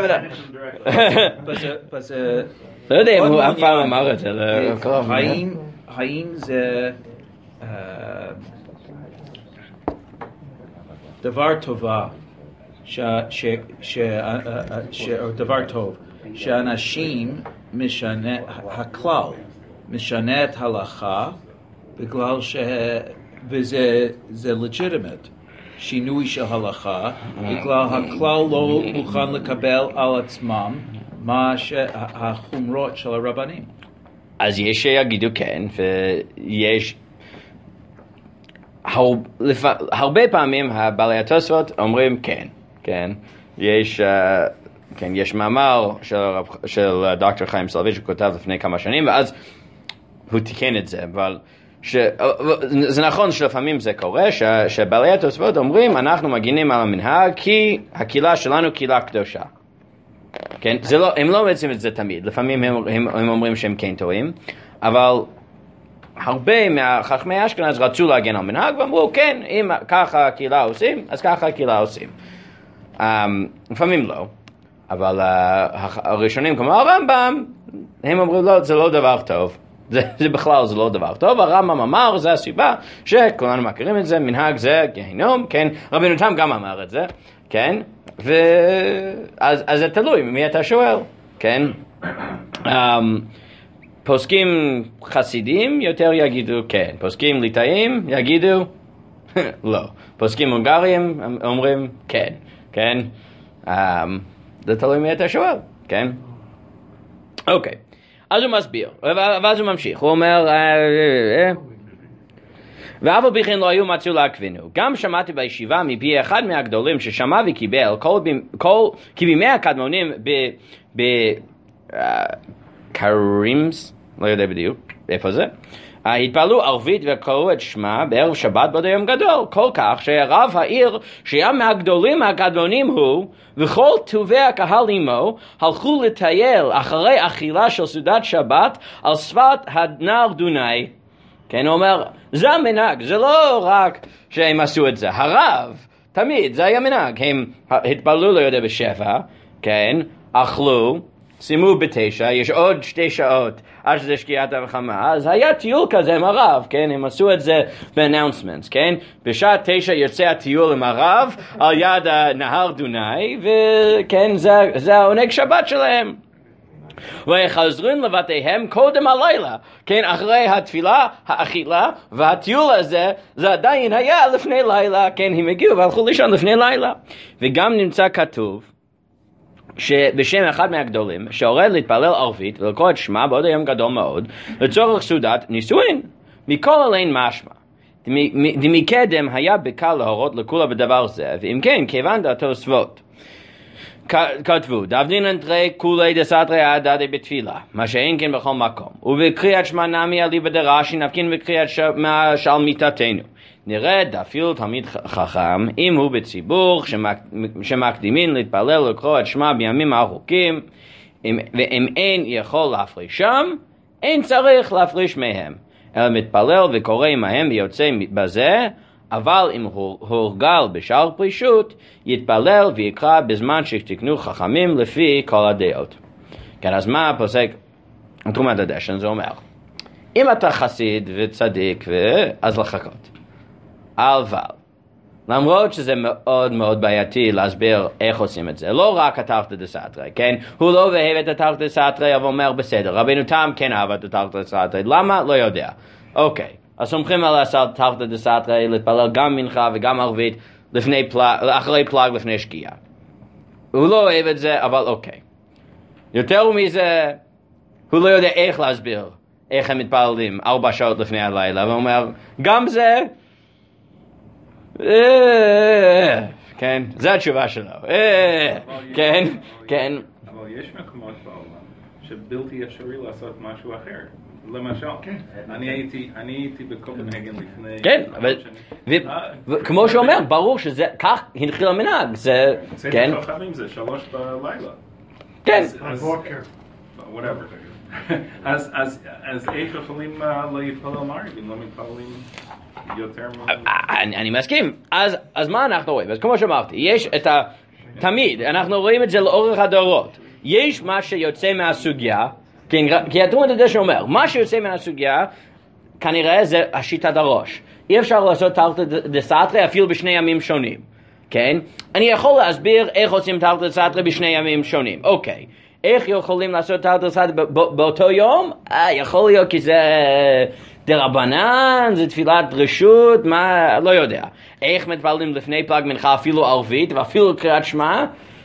לא יודע אם הוא אף פעם אמר את זה. האם זה דבר טובה, דבר טוב, שאנשים משנה, הכלל משנה את ההלכה בגלל וזה legitimate, שינוי של הלכה, בגלל הכלל לא מוכן לקבל על עצמם מה שהחומרות של הרבנים. אז יש שיגידו כן, ויש הרבה פעמים הבעלי התוספות אומרים כן, כן. יש מאמר של דוקטור חיים סולוביץ' שכותב לפני כמה שנים, ואז הוא תיקן את זה, אבל זה נכון שלפעמים זה קורה, שבעלי התוספות אומרים אנחנו מגינים על המנהג כי הקהילה שלנו קהילה קדושה. כן, הם לא בעצם את זה תמיד, לפעמים הם אומרים שהם כן טועים, אבל הרבה מהחכמי אשכנז רצו להגן על מנהג ואמרו כן, אם ככה הקהילה עושים, אז ככה הקהילה עושים. לפעמים לא, אבל הראשונים כמו הרמב"ם, הם אמרו לא, זה לא דבר טוב, זה בכלל זה לא דבר טוב. הרמב"ם אמר, זה הסיבה שכולנו מכירים את זה, מנהג זה גיהינום, כן, רבינו תם גם אמר את זה, כן, אז זה תלוי ממי אתה שואל, כן. פוסקים חסידים יותר יגידו כן, פוסקים ליטאים יגידו לא, פוסקים הונגריים אומרים כן, כן. זה תלוי ממי אתה שואל, כן. אוקיי, אז הוא מסביר, ואז הוא ממשיך, הוא אומר ואף על פי כן לא היו מצאו להכווינו. גם שמעתי בישיבה מפי אחד מהגדולים ששמע וקיבל כי בימי הקדמונים בקרימס, לא יודע בדיוק איפה זה, התפעלו ערבית וקראו את שמה בערב שבת בעוד היום גדול, כל כך שרב העיר שהיה מהגדולים הקדמונים הוא וכל טובי הקהל עמו הלכו לטייל אחרי אכילה של סעודת שבת על שפת הנהר דונאי. כן, הוא אומר, זה המנהג, זה לא רק שהם עשו את זה, הרב, תמיד, זה היה מנהג, הם התפללו, לא יודע, בשבע, כן, אכלו, שימו 9, יש עוד 2 שעות עד שזה שקיעת המלחמה, אז היה טיול כזה עם הרב, כן, הם עשו את זה ב-announcements, כן, בשעה 9 יוצא הטיול עם הרב על יד הנהר דונאי, וכן, זה העונג שבת שלהם. וחזרים לבתיהם קודם הלילה, כן, אחרי התפילה, האכילה, והטיול הזה, זה עדיין היה לפני לילה, כן, הם הגיעו והלכו לישון לפני לילה. וגם נמצא כתוב, שבשם אחד מהגדולים, שהורד להתפלל ערבית ולקרוא את שמה בעוד היום גדול מאוד, לצורך סעודת נישואין, מכל עליין משמע. דמקדם היה בקל להורות לכולה בדבר זה, ואם כן, כיוון התוספות. כתבו, דבדינן תרי כולי דסתרי עדדי בתפילה, מה שאין כן בכל מקום. ובקריאת שמע נמי אליבא דרש"י נפקין בקריאת שמע שעל מיתתנו. נרד אפילו תלמיד חכם, אם הוא בציבור שמקדימים להתפלל לקרוא את שמע בימים הארוכים, ואם אין יכול להפרישם, אין צריך להפריש מהם, אלא מתפלל וקורא עמהם ויוצא בזה, אבל אם הוא הורגל בשאר פרישות, יתפלל ויקרא בזמן שתקנו חכמים לפי כל הדעות. כן, אז מה הפוסק תרומת הדשן זה אומר? אם אתה חסיד וצדיק, אז לחכות. אבל, למרות שזה מאוד מאוד בעייתי להסביר איך עושים את זה, לא רק התרתי דסתרי, כן? הוא לא אוהב את התרתי דסתרי, אבל אומר בסדר, רבינו תם כן אהב את התרתי דסתרי, למה? לא יודע. אוקיי. אז סומכים על התרתי דסתרי להתפלל גם מנחה וגם ערבית אחרי פלג לפני שקיעה. הוא לא אוהב את זה, אבל אוקיי. יותר מזה, הוא לא יודע איך להסביר איך הם מתפללים 4 שעות לפני הלילה, והוא אומר, גם זה, כן, זה התשובה שלו, כן, כן. אבל יש מקומות בעולם שבלתי אפשרי לעשות משהו אחר. למשל, אני הייתי בקופנהגן לפני... כן, וכמו שאומר, ברור שזה, כך התחיל המנהג, זה, כן. צאת כוכבים זה 3 בלילה. כן. whatever. אז איך יכולים להתפלל מערב אם לא מתפללים יותר אני מסכים. אז מה אנחנו רואים? אז כמו שאמרתי, יש את תמיד, אנחנו רואים את זה לאורך הדורות. יש מה שיוצא מהסוגיה, כי התלמוד הקדוש אומר, מה שיוצא מהסוגיה, כנראה זה השיטת הראש. אי אפשר לעשות תרתי דסתרי אפילו בשני ימים שונים. כן? אני יכול להסביר איך עושים תרתי דסתרי בשני ימים שונים. אוקיי. איך יכולים לעשות תרתי דסתרי באותו יום? יכול להיות כי זה דרבנן, זה תפילת רשות, מה, לא יודע. איך מתפללים לפני פלג מנחה אפילו ערבית ואפילו קריאת שמע?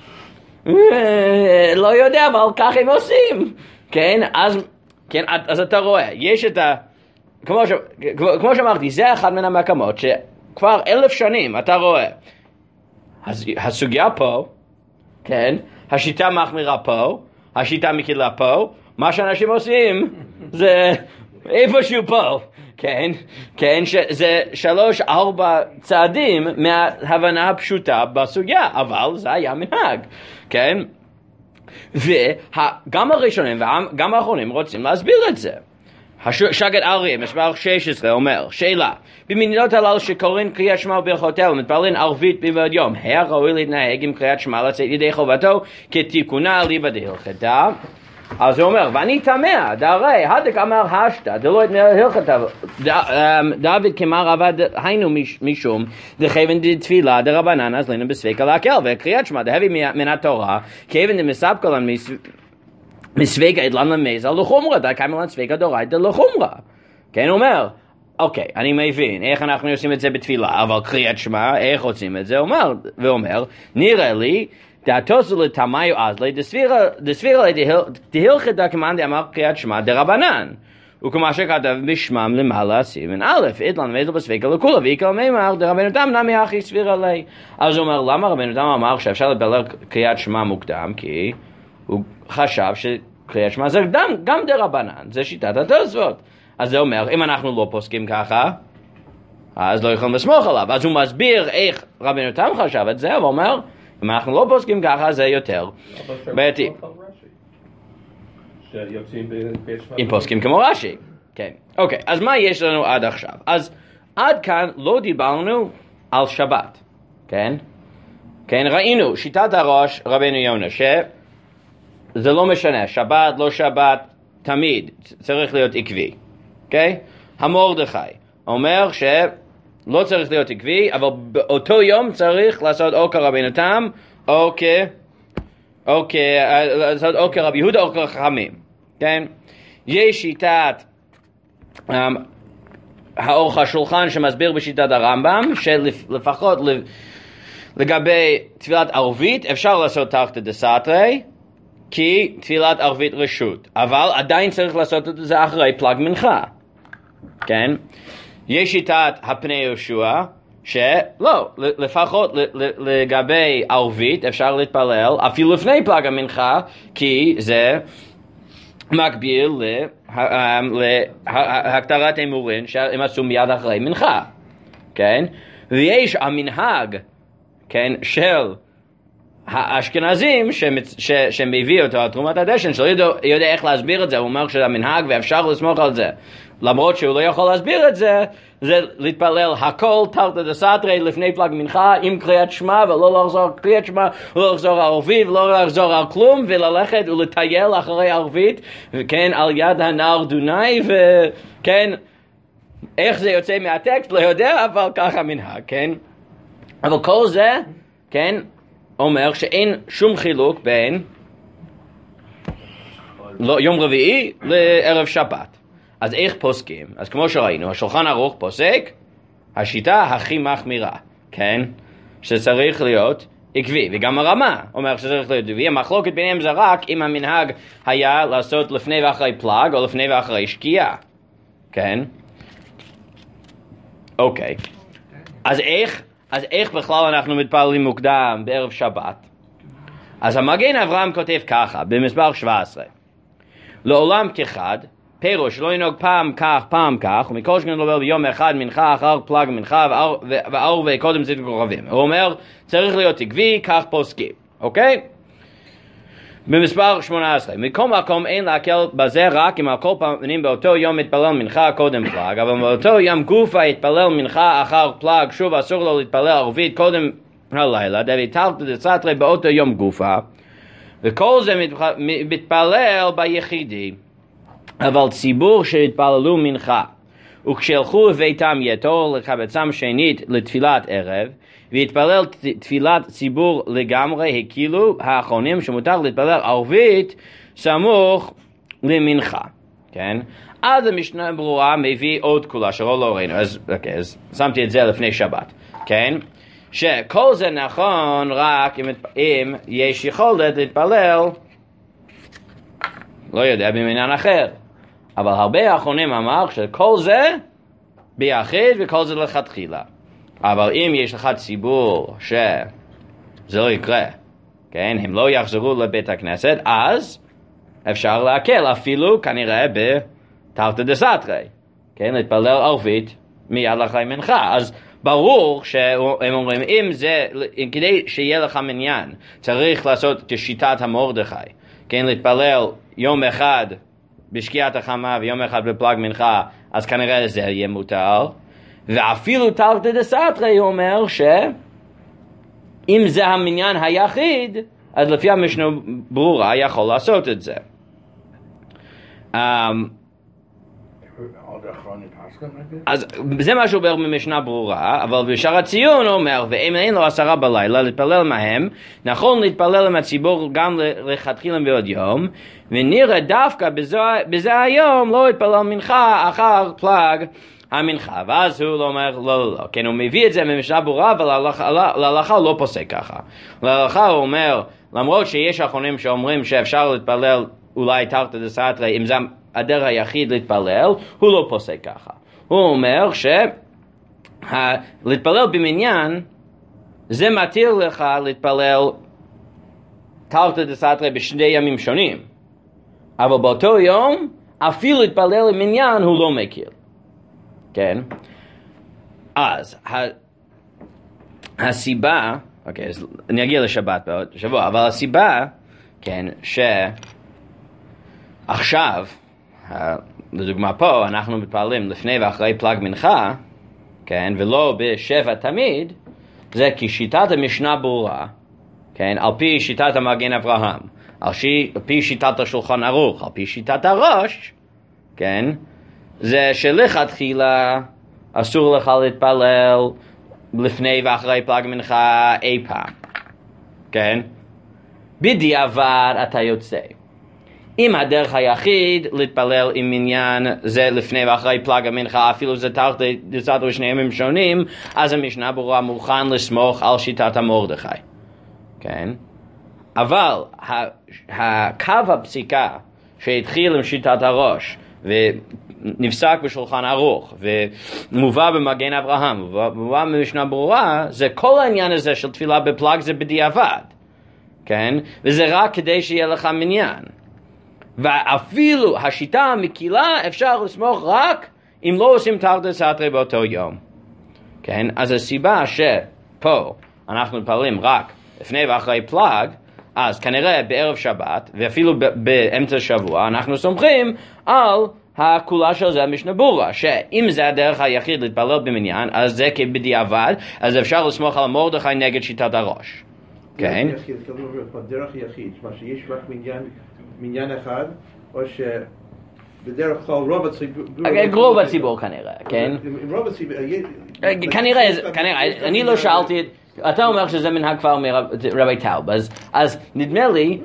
לא יודע, אבל כך הם עושים. כן? אז אתה רואה, יש את כמו שאמרתי, זה אחד מן המקומות שכבר 1000 שנים אתה רואה. הסוגיה פה, כן? השיטה מחמירה פה, השיטה מקילה פה, מה שאנשים עושים זה איפשהו פה, כן? כן, שזה 3-4 צעדים מההבנה הפשוטה בסוגיה, אבל זה היה מנהג, כן? וגם הראשונים וגם האחרונים רוצים להסביר את זה. שגת אריה, מספר 16, אומר, שאלה, במדינות הללו שקוראים קריאת שמע וברכותיה ומתפללים ערבית מבעוד יום, היה ראוי להתנהג עם קריאת שמע לצאת ידי חובתו כתיקונה אליבא דהלכתה? אז הוא אומר, ואני תמה, דהרי, הדק אמר השתא, דלא הלכתה, דוד כמר עבד היינו משום, דכיוון דתפילה דרבנן, אז לנו בספיקה להקל, וקריאת שמע דהבי מן התורה, כיוון דמספקלן מסוויגה אדלן למזל לחומרה, דה קיימלן סוויגה דורייתא לחומרה. כן, הוא אומר, אוקיי, אני מבין, איך אנחנו עושים את זה בתפילה, אבל קריאת שמע, איך עושים את זה? ואומר, נראה לי, דעתו לתמיו אז לי, דסבירה לי דהלכתה כמאן דאמר קריאת שמע דרבנן. וכמה שכתב בשמם למעלה סימן א', אדלן למזל בסוויגה לכולה, ויקל מימר דרבנו תם נמי אחי סבירה לי. אז הוא אומר, למה רבנו תם אמר שאפשר להתפלל קריאת שמע מוקדם? כי הוא חשב שקריאת שמע זה גם דרבנן, זה שיטת התוספות. אז זה אומר, אם אנחנו לא פוסקים ככה, אז לא יכולים לסמוך עליו. אז הוא מסביר איך רבנו תם חשב את זה, ואומר, אם אנחנו לא פוסקים ככה, זה יותר בעייתי. אם פוסקים כמו רש"י. כן. אוקיי, אז מה יש לנו עד עכשיו? אז עד כאן לא דיברנו על שבת. כן? כן, ראינו שיטת הראש רבנו יונה, זה לא משנה, שבת, לא שבת, תמיד צריך להיות עקבי, אוקיי? המרדכי אומר שלא צריך להיות עקבי, אבל באותו יום צריך לעשות או כרבנו תם, או כרבי יהודה או כחכמים, כן? יש שיטת האורך השולחן שמסביר בשיטת הרמב"ם, שלפחות לגבי תפילת ערבית אפשר לעשות תרתי דסתרי, כי תפילת ערבית רשות, אבל עדיין צריך לעשות את זה אחרי פלג מנחה, כן? יש שיטת הפני יהושע, שלא, לפחות לגבי ערבית אפשר להתפלל אפילו לפני פלג המנחה, כי זה מקביל להקטרת אמורין שהם עשו מיד אחרי מנחה, כן? ויש המנהג, כן, של האשכנזים שמביא אותו על תרומת הדשן, שלא יודע איך להסביר את זה, הוא אומר שזה המנהג ואפשר לסמוך על זה, למרות שהוא לא יכול להסביר את זה, זה להתפלל הכל תרתי דסתרי לפני פלג מנחה עם קריאת שמע, ולא לחזור קריאת שמע, ולא לחזור ערבית, ולא לחזור על כלום, וללכת ולטייל אחרי ערבית, וכן, על יד הנהר דונאי, וכן, איך זה יוצא מהטקסט לא יודע, אבל ככה מנהג, כן? אבל כל זה, כן, אומר שאין שום חילוק בין יום רביעי לערב שבת. אז איך פוסקים? אז כמו שראינו, השולחן ערוך פוסק, השיטה הכי מחמירה, כן? שצריך להיות עקבי, וגם הרמה אומר שצריך להיות עקבי. המחלוקת ביניהם זה רק אם המנהג היה לעשות לפני ואחרי פלאג או לפני ואחרי שקיעה. כן? אוקיי. אז איך בכלל אנחנו מתפללים מוקדם בערב שבת? אז המגן אברהם כותב ככה, במספר 17. לעולם כחד, פירוש לא ינהוג פעם כך, ומכל שכן לדבר ביום אחד מנחה אחר פלאג מנחה ואור וקודם צאת כוכבים. הוא אומר, צריך להיות עקבי, כך פוסקים, אוקיי? במספר 18, מכל מקום אין להקל בזה רק אם על כל פנים באותו יום מתפלל מנחה קודם פלאג, אבל באותו יום גופה יתפלל מנחה אחר פלאג, שוב אסור לו להתפלל ערבית קודם הלילה, דביטלתא דסתרי באותו יום גופה, וכל זה מתפלל ביחידי. אבל ציבור שהתפללו מנחה וכשהלכו לביתם יתור לקבצם שנית לתפילת ערב והתפלל תפילת ציבור לגמרי, הקילו האחרונים שמותר להתפלל ערבית סמוך למנחה. כן? אז המשנה ברורה מביא עוד כולה שלא לא ראינו, אז שמתי את זה לפני שבת. כן? שכל זה נכון רק אם יש יכולת להתפלל, לא יודע, במעניין אחר. אבל הרבה האחרונים אמר שכל זה ביחיד וכל זה לכתחילה. אבל אם יש לך ציבור שזה לא יקרה, כן, הם לא יחזרו לבית הכנסת, אז אפשר להקל אפילו כנראה בתרתי דסתרי, כן, להתפלל ערבית מיד אחרי מנחה. אז ברור שהם אומרים, אם כדי שיהיה לך מניין, צריך לעשות כשיטת המרדכי, כן, להתפלל יום אחד בשקיעת החמה ויום אחד בפלאג מנחה, אז כנראה זה יהיה מותר. ואפילו תרתי דסתרי אומר שאם זה המניין היחיד, אז לפי המשנה ברורה יכול לעשות את זה. אז זה מה שהוא אומר במשנה ברורה, אבל בשאר הציון הוא אומר, ואם אין לו 10 בלילה להתפלל מהם, נכון להתפלל עם הציבור גם לכתחילה בעוד יום, ונראה דווקא בזה היום לא להתפלל מנחה אחר פלאג המנחה. ואז הוא אומר לא, כן, הוא מביא את זה במשנה ברורה, אבל להלכה הוא לא פוסק ככה. להלכה הוא אומר, למרות שיש אחרונים שאומרים שאפשר להתפלל אולי תרתי דסתרי, אם זה הדרך היחיד להתפלל, הוא לא פוסק ככה. הוא אומר להתפלל במניין, זה מתיר לך להתפלל תרתי דסתרי בשני ימים שונים. אבל באותו יום, אפילו להתפלל במניין הוא לא מכיר. כן? אז הסיבה, אוקיי, אז אני אגיע לשבת בעוד שבוע, אבל הסיבה, כן, שעכשיו, לדוגמה פה, אנחנו מתפללים לפני ואחרי פלאג מנחה, כן, ולא בשבע תמיד, זה כי שיטת המשנה ברורה, כן, על פי שיטת המגן אברהם, על פי שיטת השולחן ערוך, על פי שיטת הראש, כן, זה שלכתחילה אסור לך להתפלל לפני ואחרי פלאג מנחה אי פעם, כן, בדיעבד אתה יוצא. אם הדרך היחיד להתפלל עם מניין זה לפני ואחרי פלאג המנחה, אפילו זה תרתי דסתרי שני ימים שונים, אז המשנה ברורה מוכן לסמוך על שיטת המרדכי. כן? אבל הקו הפסיקה שהתחיל עם שיטת הראש ונפסק בשולחן ערוך ומובא במגן אברהם ומובא במשנה ברורה, זה כל העניין הזה של תפילה בפלאג זה בדיעבד. כן? וזה רק כדי שיהיה לך מניין. ואפילו השיטה המקילה אפשר לסמוך רק אם לא עושים תרתי דסתרי באותו יום. כן? אז הסיבה שפה אנחנו מתפללים רק לפני ואחרי פלאג, אז כנראה בערב שבת ואפילו באמצע שבוע אנחנו סומכים על הכולה של זה המשנה ברורה, שאם זה הדרך היחיד להתפלל במניין, אז זה כבדיעבד, אז אפשר לסמוך על מרדכי נגד שיטת הראש. כן? דרך יחיד, מה שיש רק מניין אחד, או שבדרך כלל רוב הציבור... רוב הציבור כנראה, כן? רוב הציבור... כנראה, אני לא שאלתי, אתה אומר שזה מנהג כבר מרבי טאוב, אז נדמה לי...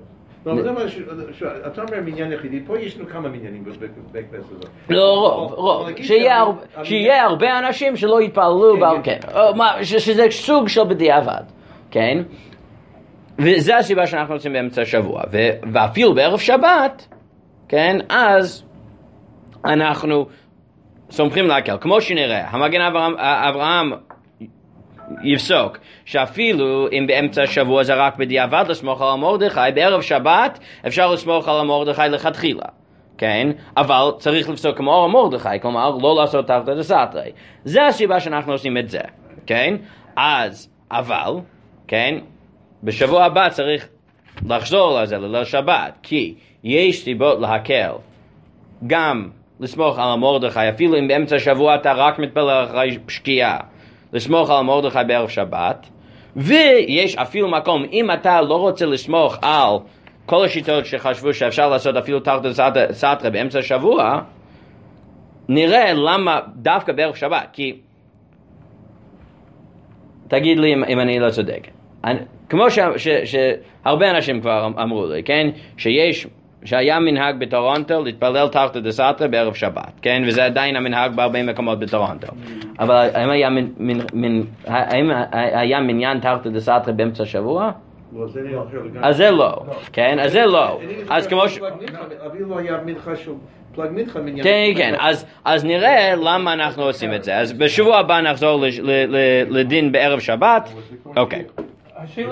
אתה אומר מניין יחידי, פה יש לנו כמה מניינים בכנסת הזאת. לא, רוב, שיהיה הרבה אנשים שלא יתפללו, שזה סוג של בדיעבד. כן? וזה הסיבה שאנחנו עושים באמצע השבוע. ואפילו בערב שבת, כן? אז אנחנו סומכים להקל. כמו שנראה, המגן אברהם יפסוק שאפילו אם באמצע השבוע זה רק בדיעבד לסמוך על מרדכי, בערב שבת אפשר לסמוך על מרדכי לכתחילה, כן? אבל צריך לפסוק כמו מרדכי, כלומר לא לעשות תרתי דסתרי. זה הסיבה שאנחנו עושים את זה, כן? אז, אבל, כן? בשבוע הבא צריך לחזור לזה לליל שבת, כי יש סיבות להקל גם לסמוך על מרדכי, אפילו אם באמצע השבוע אתה רק מתפלל אחרי שקיעה, לסמוך על מרדכי בערב שבת. ויש אפילו מקום, אם אתה לא רוצה לסמוך על כל השיטות שחשבו שאפשר לעשות אפילו תרתי דסתרי באמצע השבוע, נראה למה דווקא בערב שבת. כי תגיד לי אם אני לא צודק, כמו שהרבה אנשים כבר אמרו לי, כן, שהיה מנהג בטורונטו להתפלל תרתי דסתרי בערב שבת, כן, וזה עדיין המנהג בהרבה מקומות בטורונטו. אבל האם היה מניין תרתי דסתרי באמצע השבוע? אז זה לא, כן, אז זה לא. אז כמו ש... אפילו היה מנחה של פלג מנחה מניין. כן, אז נראה למה אנחנו עושים את זה. אז בשבוע הבא נחזור לדין בערב שבת. אוקיי.